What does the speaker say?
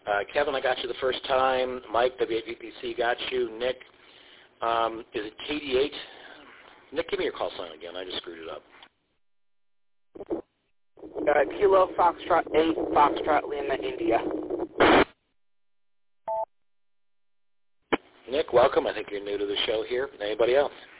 Kevin, I got you the first time. Mike, W8VPC, got you. Nick, is it KD8? Nick, give me your call sign again. I just screwed it up. Kilo Foxtrot 8, Foxtrot Lima, India. Nick, welcome. I think you're new to the show here. Anybody else?